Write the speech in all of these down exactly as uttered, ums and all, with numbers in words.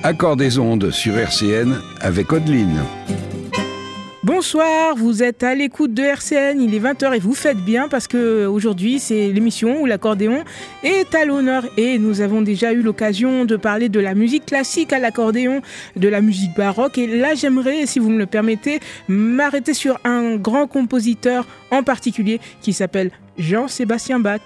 Accord des ondes sur R C N avec Audeline. Bonsoir, vous êtes à l'écoute de R C N, il est vingt heures et vous faites bien parce que aujourd'hui c'est l'émission où l'accordéon est à l'honneur et nous avons déjà eu l'occasion de parler de la musique classique à l'accordéon, de la musique baroque et là j'aimerais, si vous me le permettez, m'arrêter sur un grand compositeur en particulier qui s'appelle Jean-Sébastien Bach.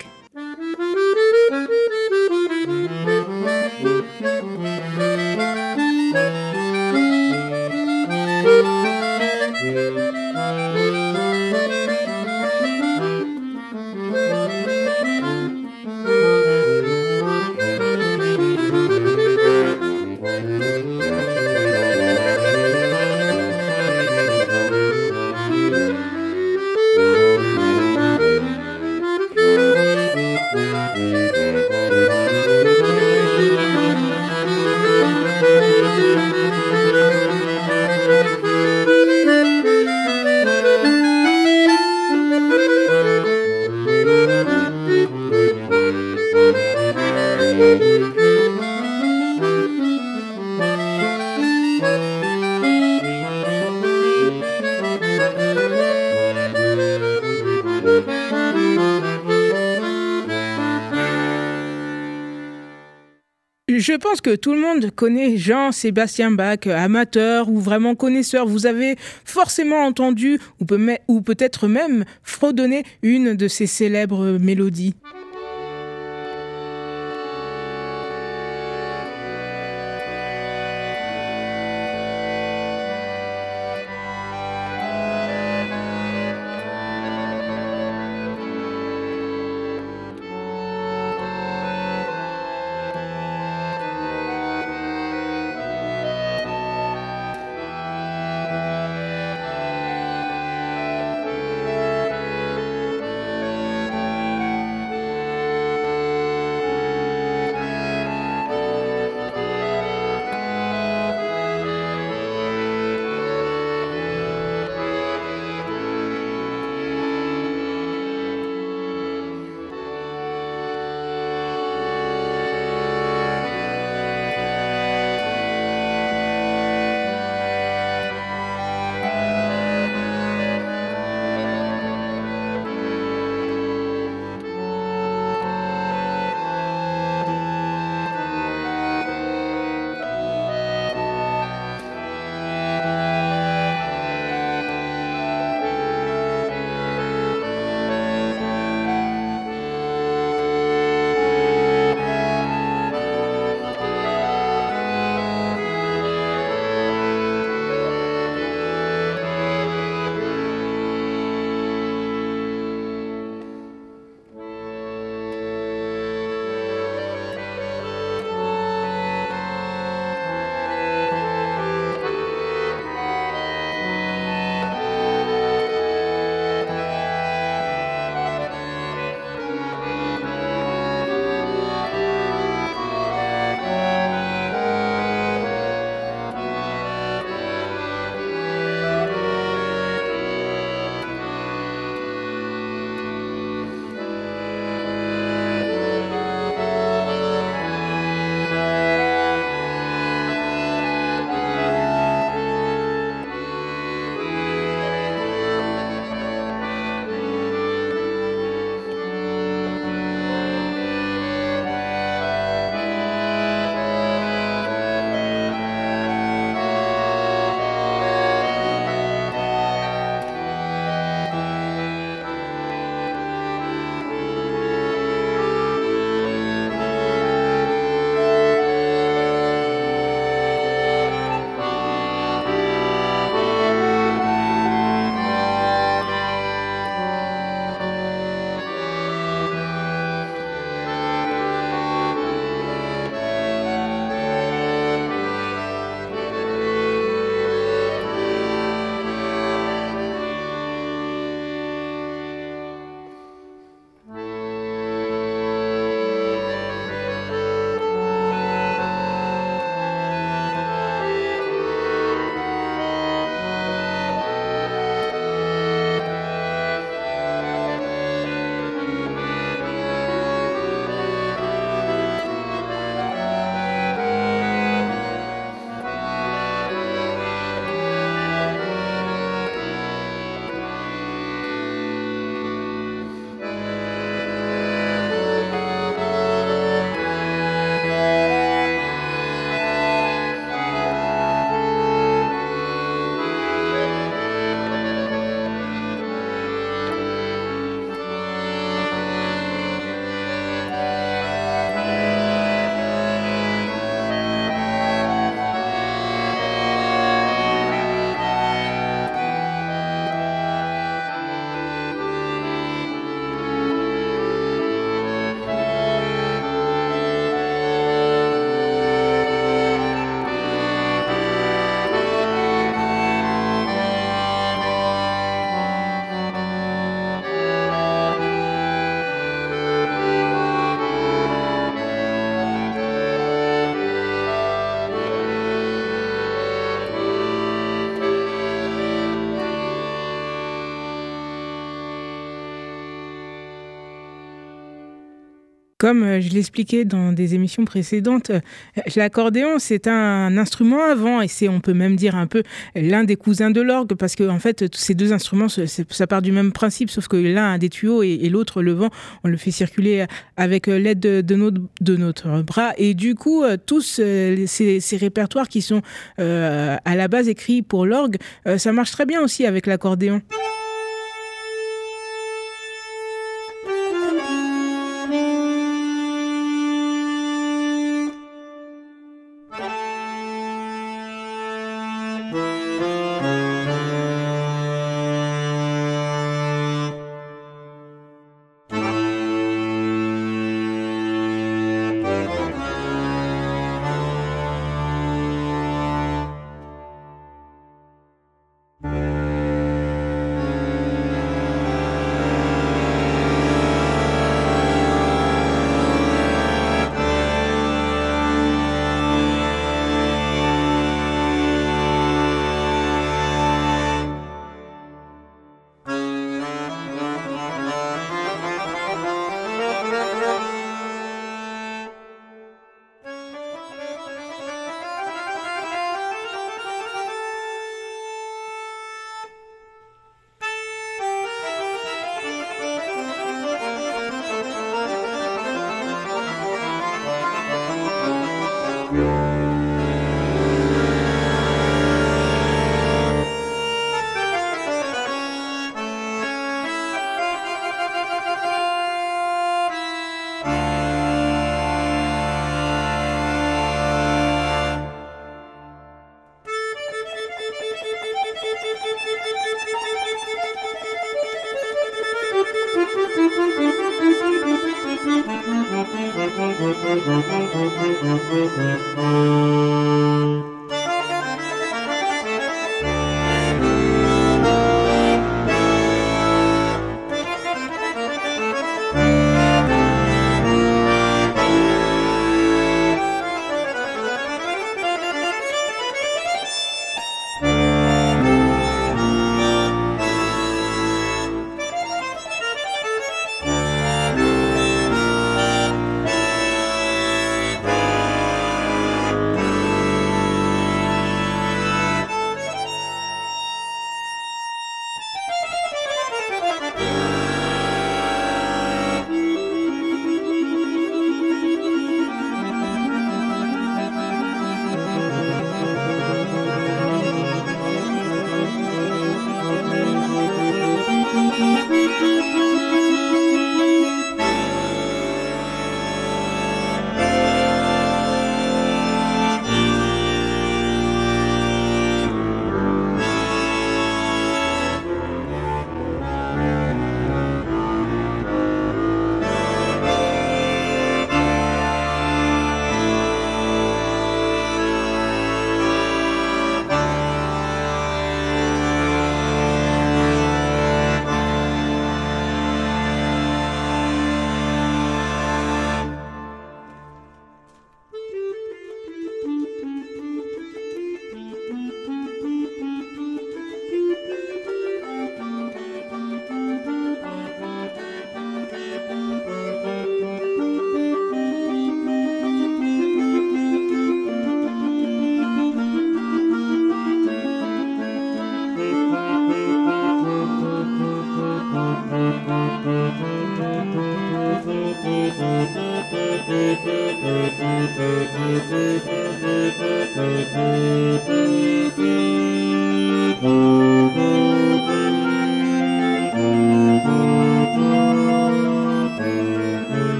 Je pense que tout le monde connaît Jean-Sébastien Bach, amateur ou vraiment connaisseur. Vous avez forcément entendu ou, peut- ou peut-être même fredonné une de ses célèbres mélodies. Comme euh, je l'expliquais dans des émissions précédentes, euh, l'accordéon, c'est un instrument avant, et c'est, on peut même dire un peu l'un des cousins de l'orgue, parce que en fait, ces deux instruments, ça part du même principe, sauf que l'un a des tuyaux et, et l'autre, le vent, on le fait circuler avec l'aide de, de, notre, de notre bras. Et du coup, euh, tous euh, ces, ces répertoires qui sont euh, à la base écrits pour l'orgue, euh, ça marche très bien aussi avec l'accordéon.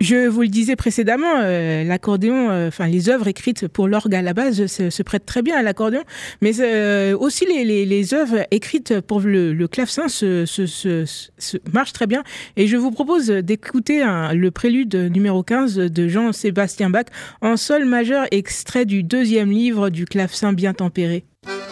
Je vous le disais précédemment, euh, l'accordéon, euh, enfin les œuvres écrites pour l'orgue à la base se, se prêtent très bien à l'accordéon, mais euh, aussi les, les, les œuvres écrites pour le, le clavecin se, se, se, se marchent très bien. Et je vous propose d'écouter un, le prélude numéro quinze de Jean-Sébastien Bach en sol majeur, extrait du deuxième livre du clavecin bien tempéré.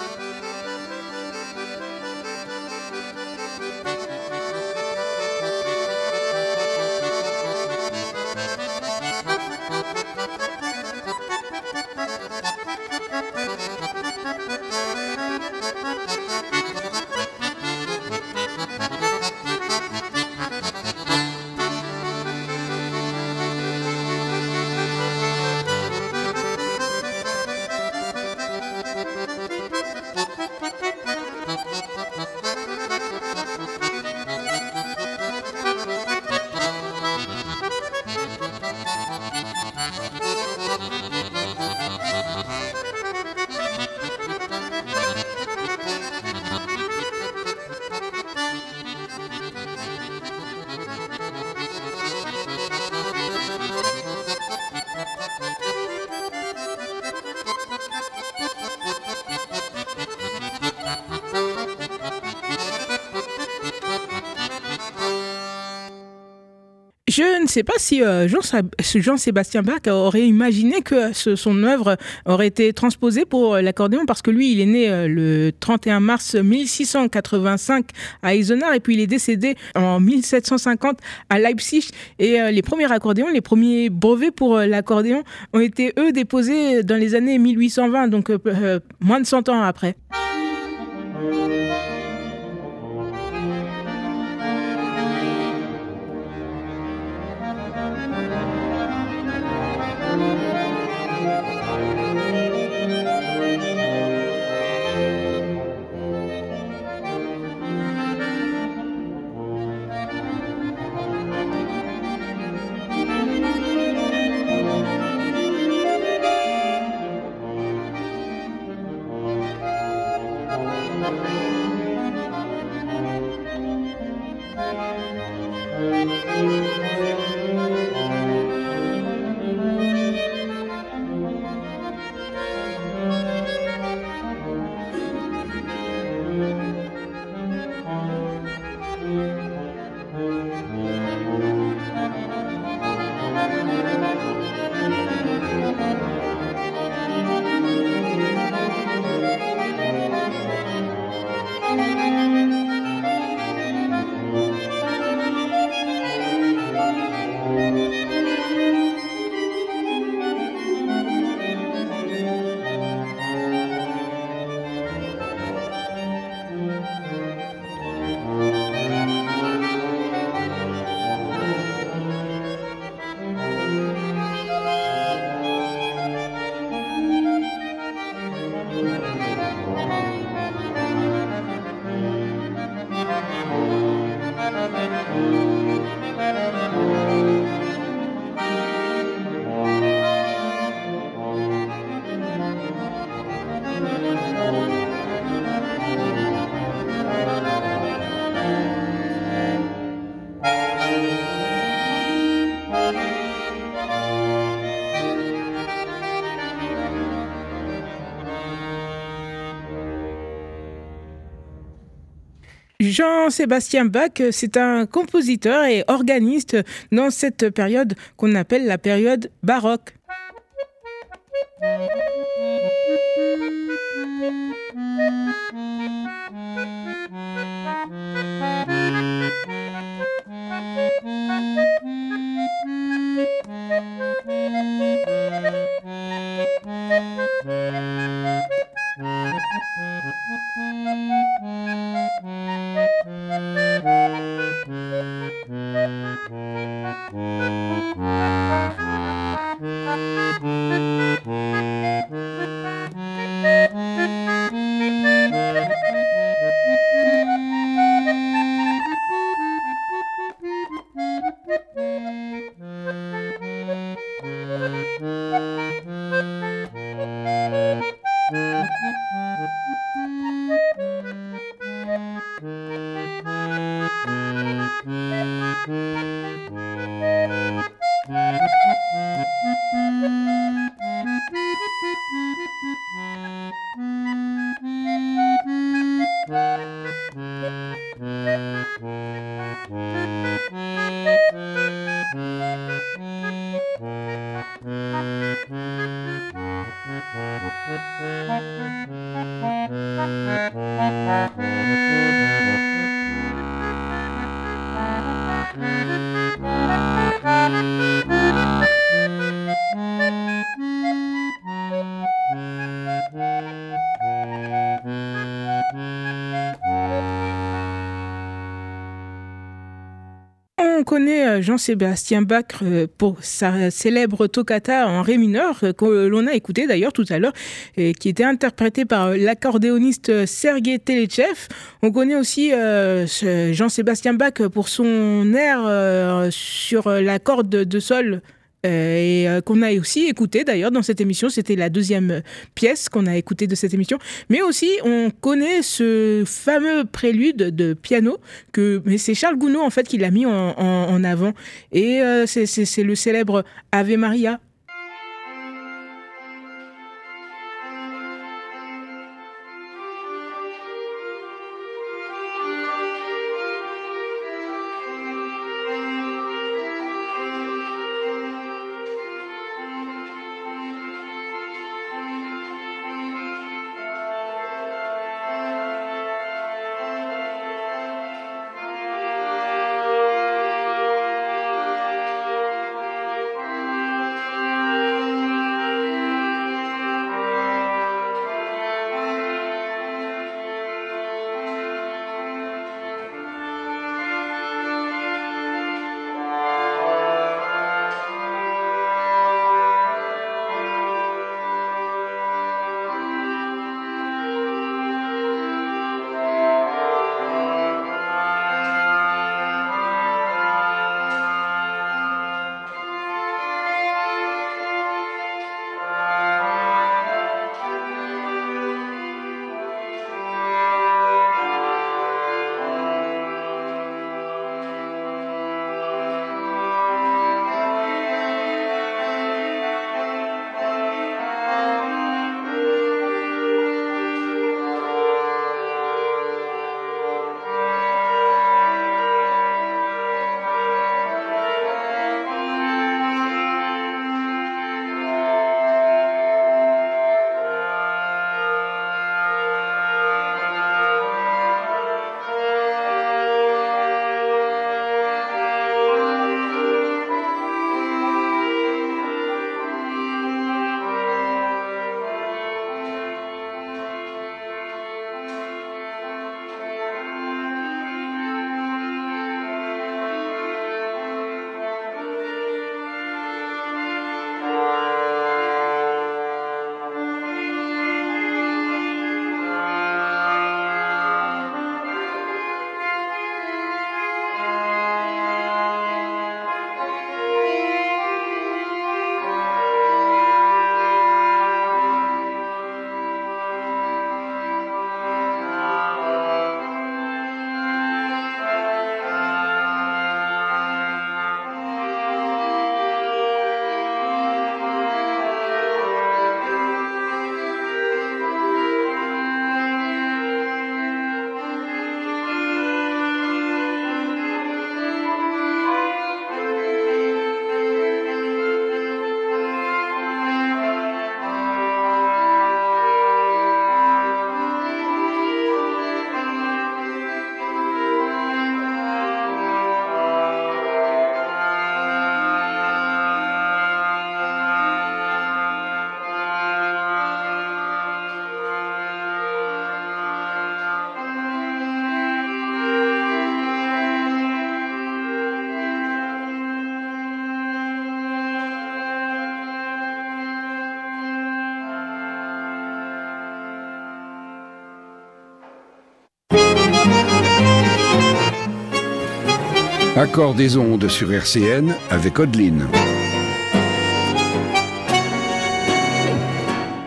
Je ne sais pas si euh, Jean, Jean-Sébastien Bach aurait imaginé que ce, son œuvre aurait été transposée pour l'accordéon, parce que lui, il est né euh, le trente et un mars mille six cent quatre-vingt-cinq à Eisenach, et puis il est décédé en mille sept cent cinquante à Leipzig. Et euh, les premiers accordéons, les premiers brevets pour euh, l'accordéon ont été, eux, déposés dans les années mille huit cent vingt, donc euh, euh, moins de cent ans après. Jean-Sébastien Bach, c'est un compositeur et organiste dans cette période qu'on appelle la période baroque. Thank you. On connaît Jean-Sébastien Bach pour sa célèbre toccata en ré mineur, que l'on a écouté d'ailleurs tout à l'heure, et qui était interprétée par l'accordéoniste Sergueï Telechev. On connaît aussi euh, Jean-Sébastien Bach pour son air euh, sur la corde de sol, Euh, et euh, qu'on a aussi écouté d'ailleurs dans cette émission. C'était la deuxième pièce qu'on a écoutée de cette émission. Mais aussi, on connaît ce fameux prélude de piano, que, mais c'est Charles Gounod en fait qui l'a mis en, en, en avant. Et euh, c'est, c'est, c'est le célèbre Ave Maria. Accord des ondes sur R C N avec Odeline.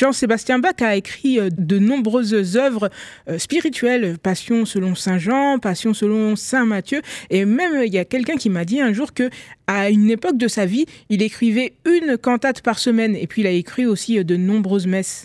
Jean-Sébastien Bach a écrit de nombreuses œuvres spirituelles, Passion selon Saint Jean, Passion selon Saint Matthieu, et même il y a quelqu'un qui m'a dit un jour que à une époque de sa vie, il écrivait une cantate par semaine, et puis il a écrit aussi de nombreuses messes.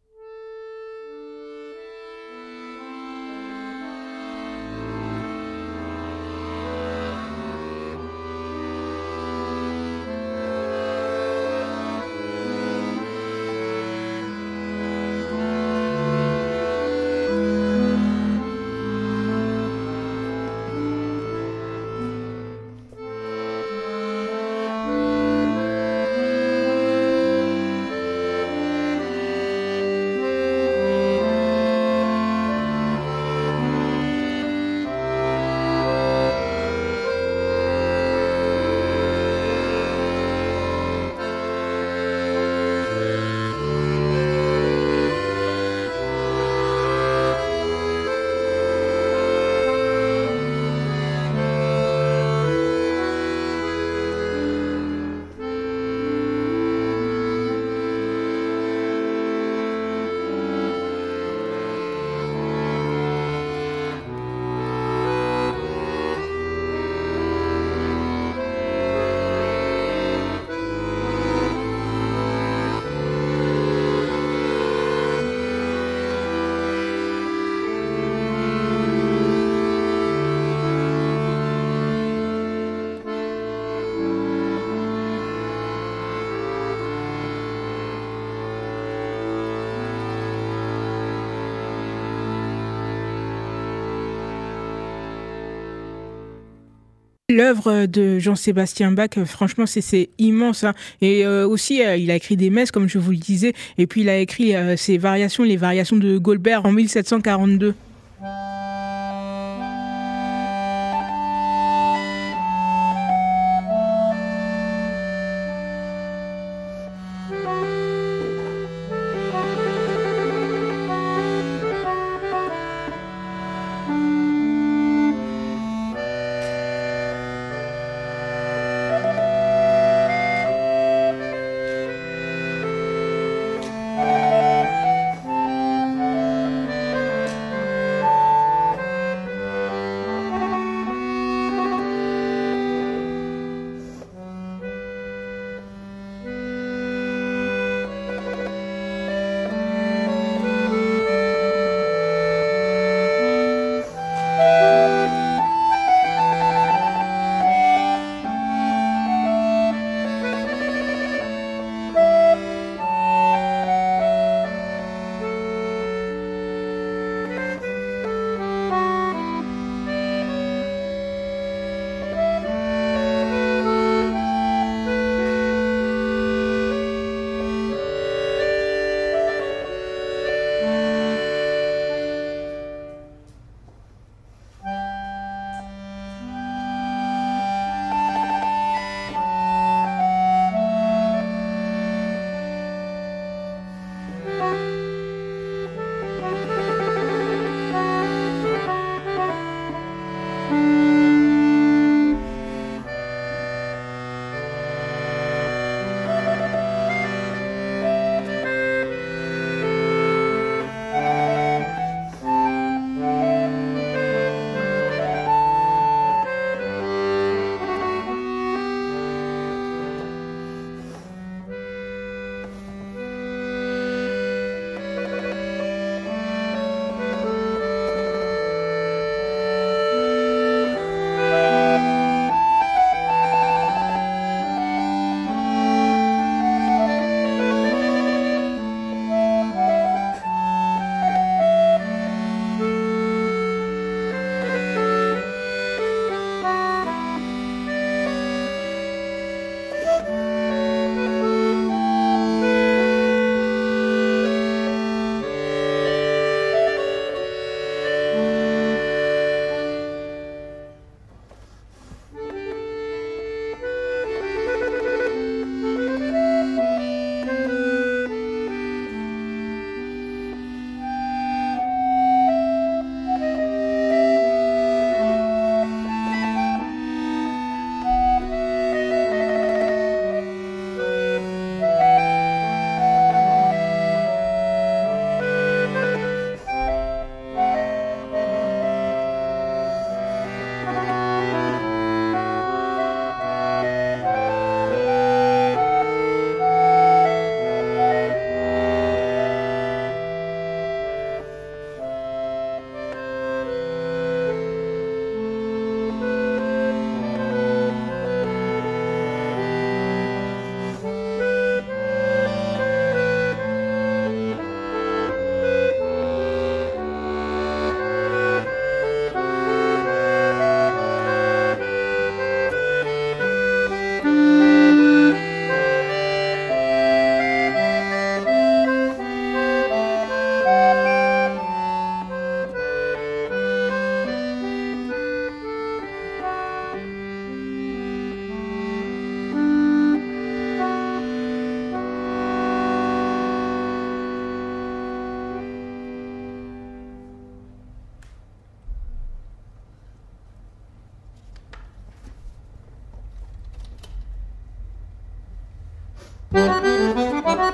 L'œuvre de Jean-Sébastien Bach, franchement, c'est, c'est immense. Hein. Et euh, aussi, euh, il a écrit des messes, comme je vous le disais. Et puis, il a écrit euh, ses variations, les variations de Goldberg en mille sept cent quarante-deux.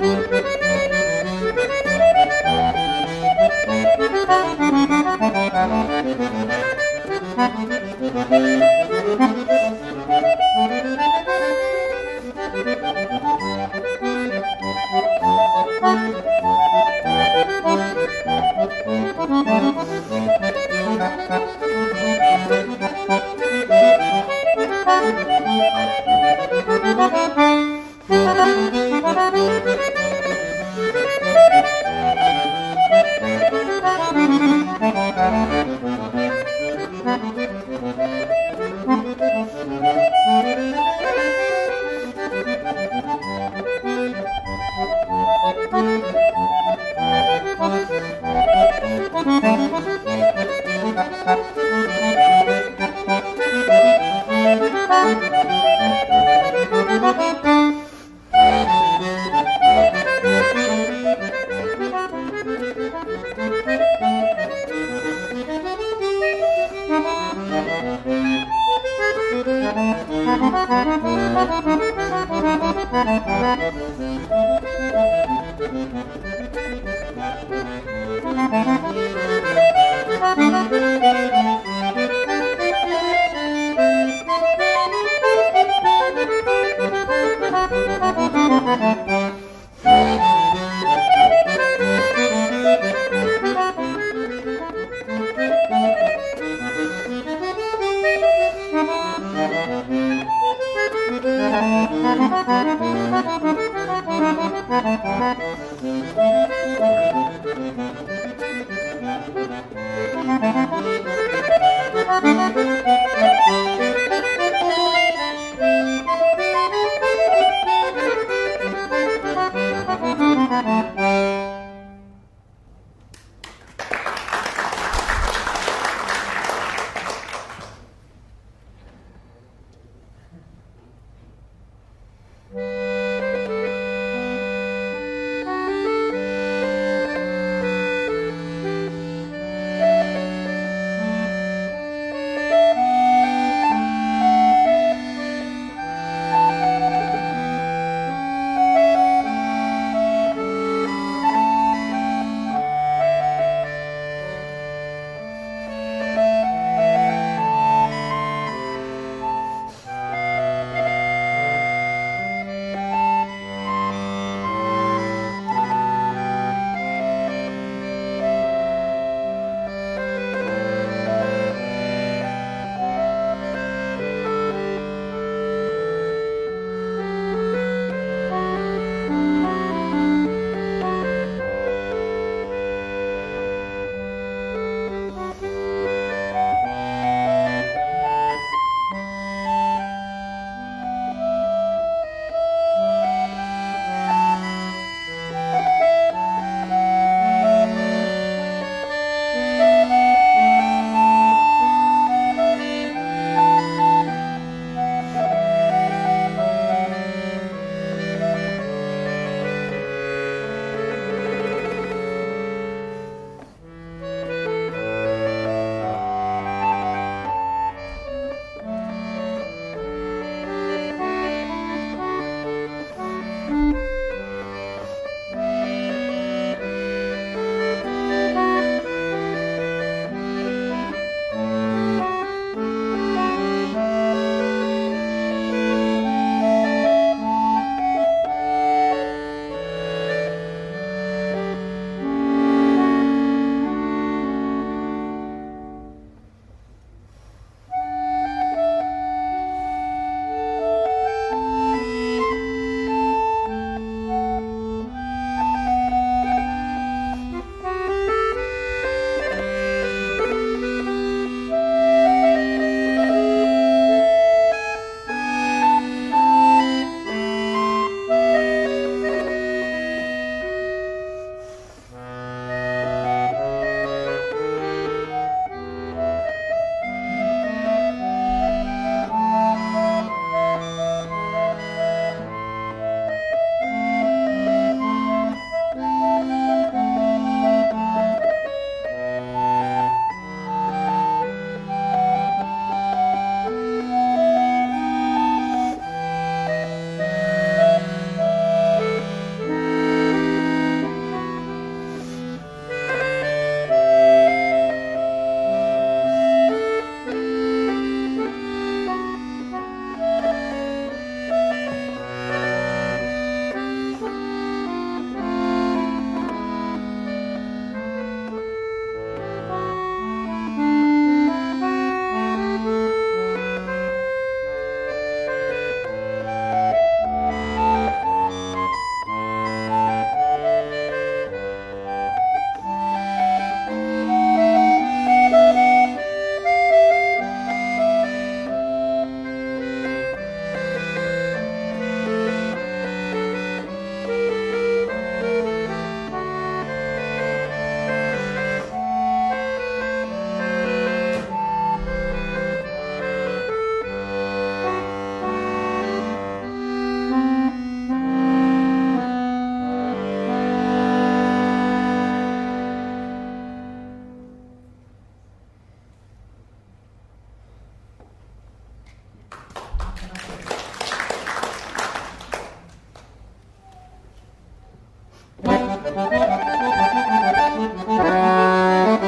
Thank you.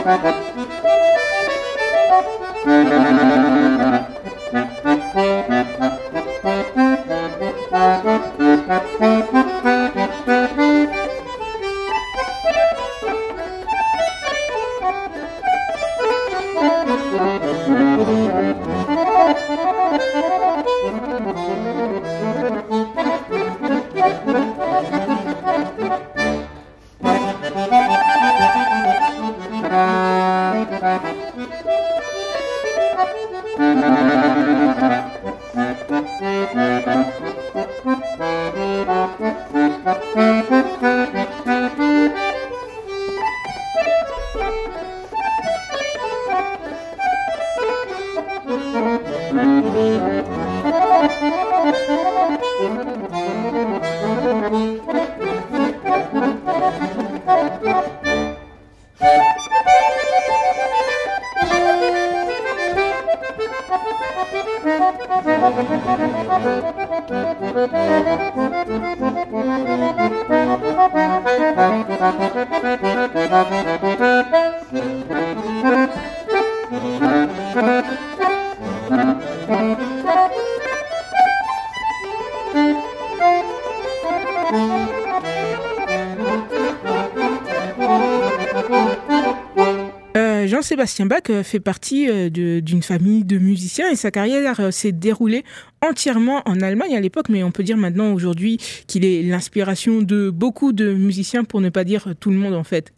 Jean-Sébastien Bach fait partie d'une famille de musiciens et sa carrière s'est déroulée entièrement en Allemagne à l'époque, mais on peut dire maintenant aujourd'hui qu'il est l'inspiration de beaucoup de musiciens, pour ne pas dire tout le monde en fait.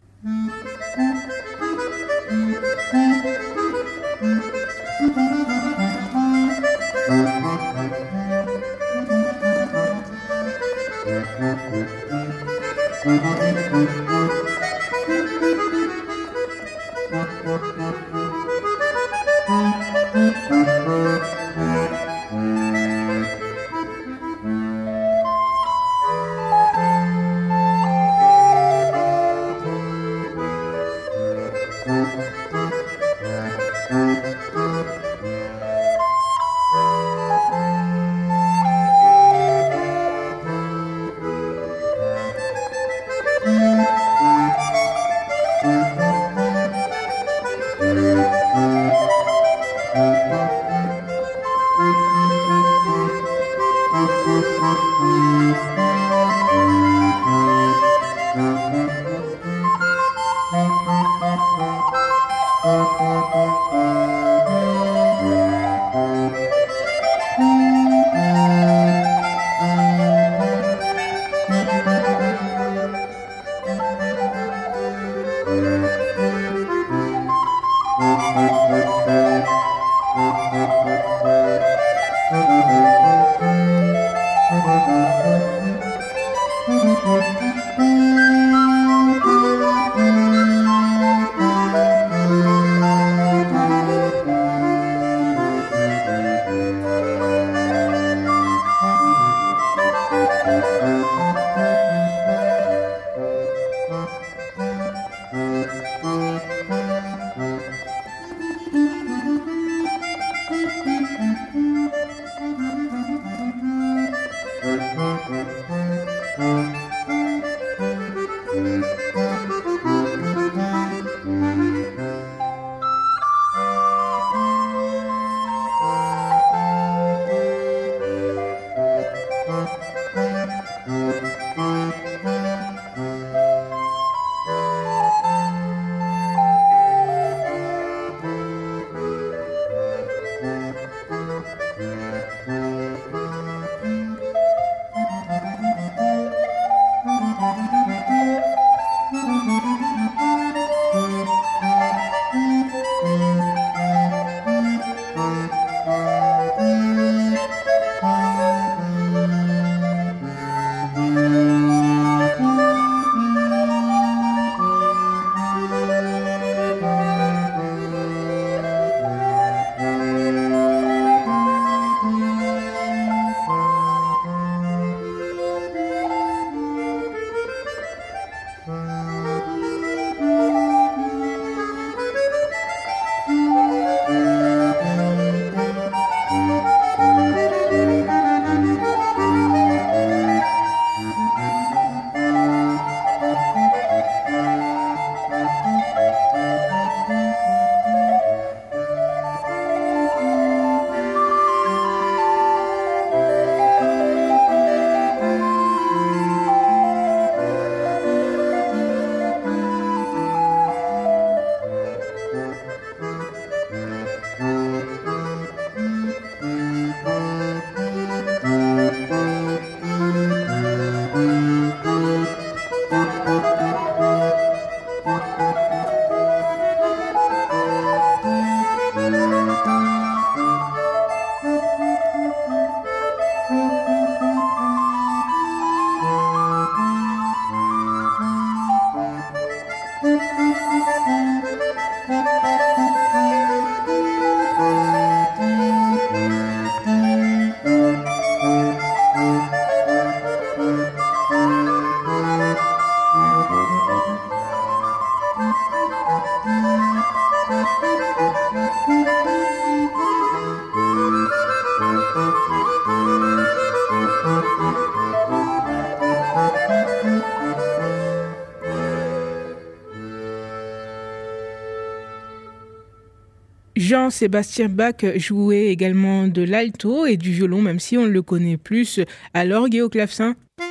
Jean-Sébastien Bach jouait également de l'alto et du violon, même si on le connaît plus à l'orgue et au clavecin.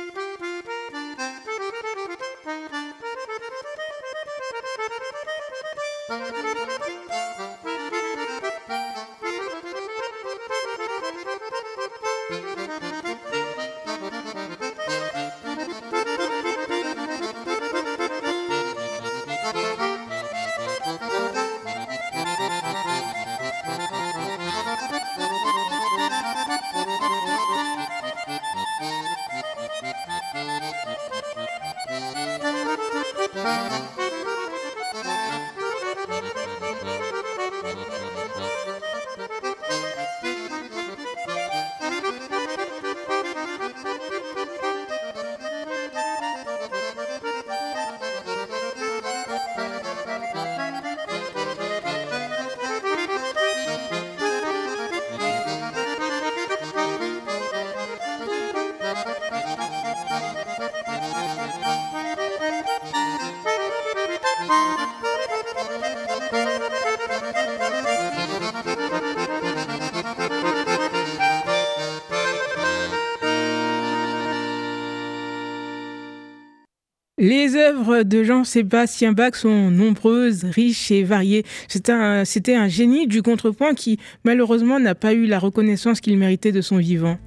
Les œuvres de Jean-Sébastien Bach sont nombreuses, riches et variées. C'était un, c'était un génie du contrepoint qui, malheureusement, n'a pas eu la reconnaissance qu'il méritait de son vivant.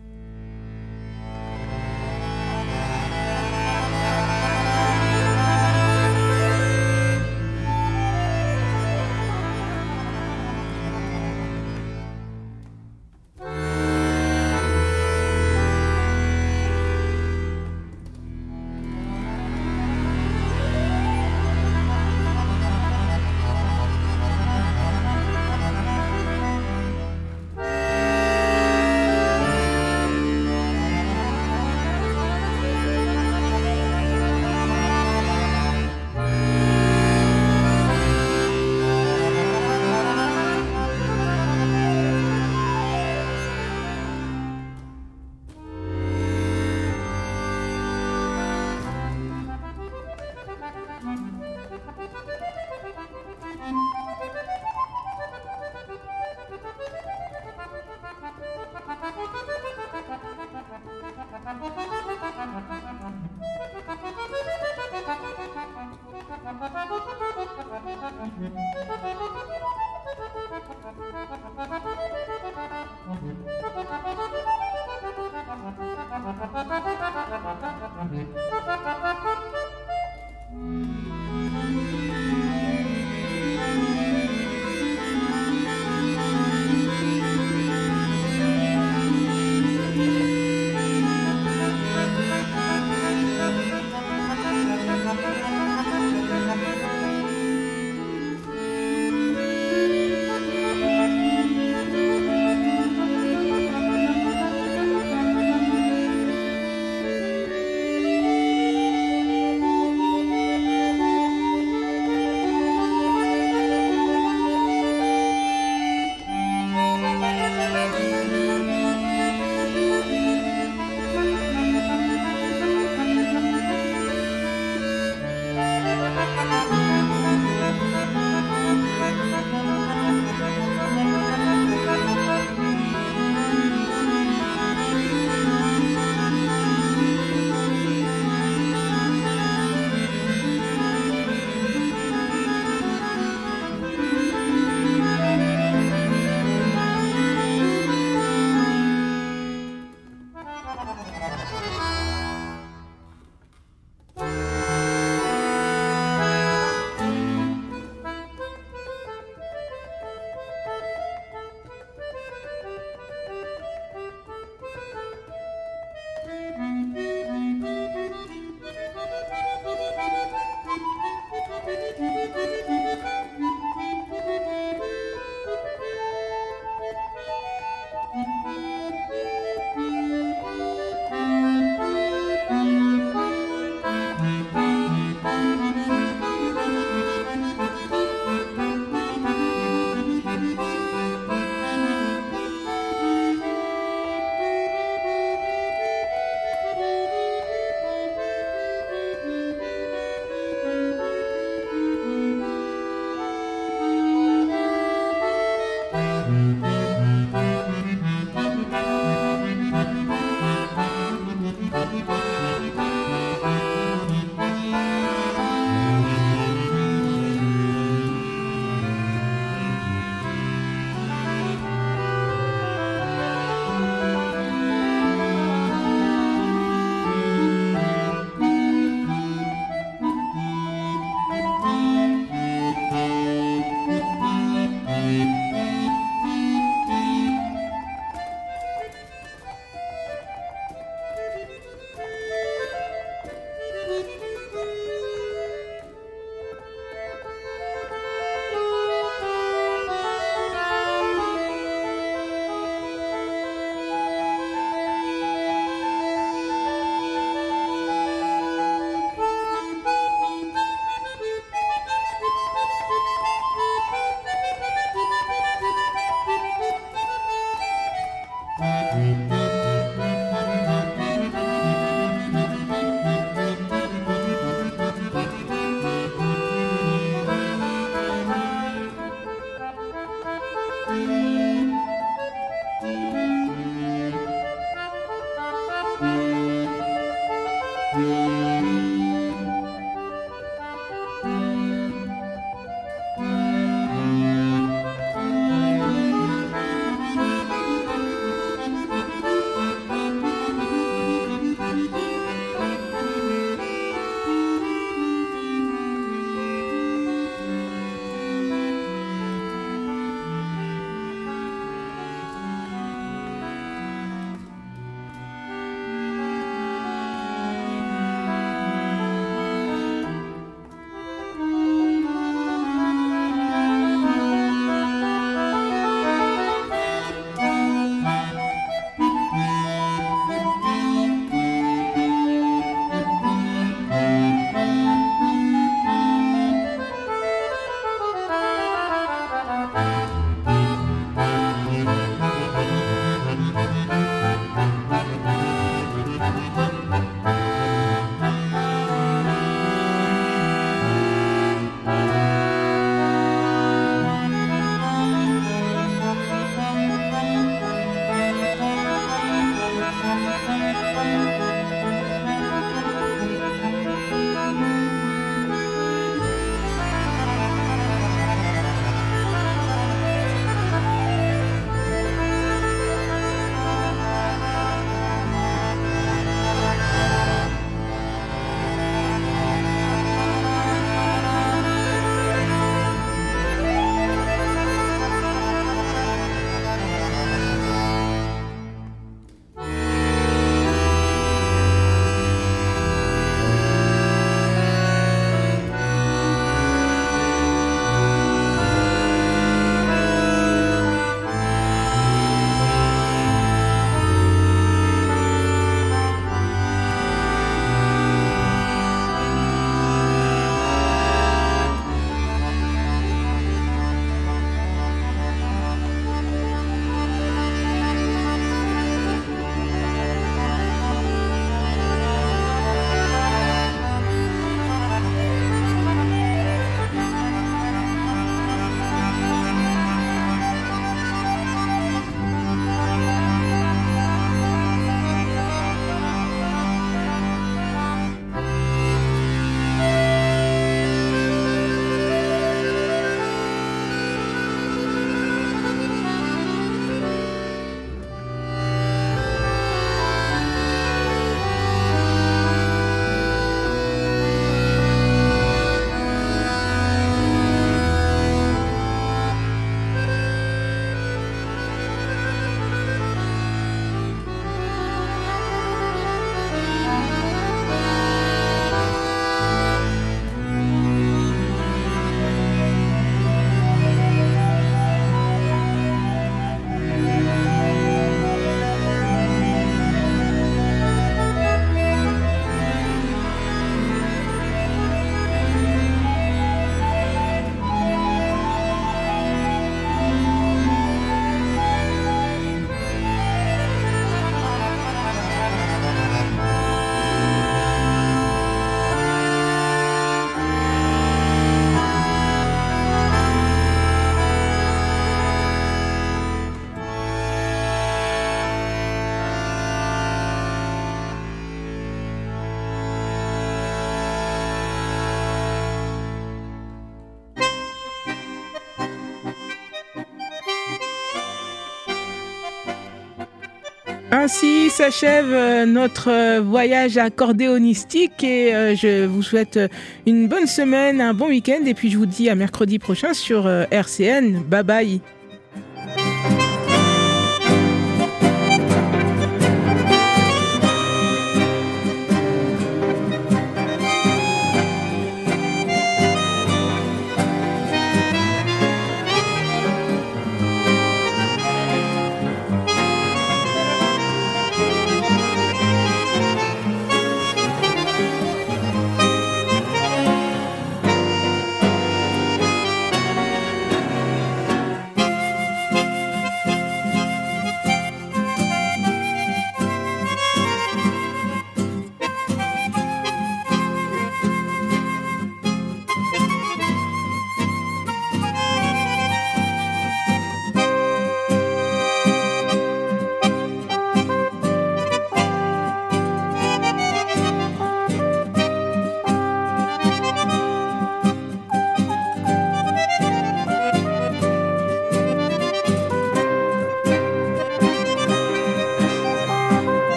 Ainsi s'achève notre voyage accordéonistique et je vous souhaite une bonne semaine, un bon week-end et puis je vous dis à mercredi prochain sur R C N. Bye bye.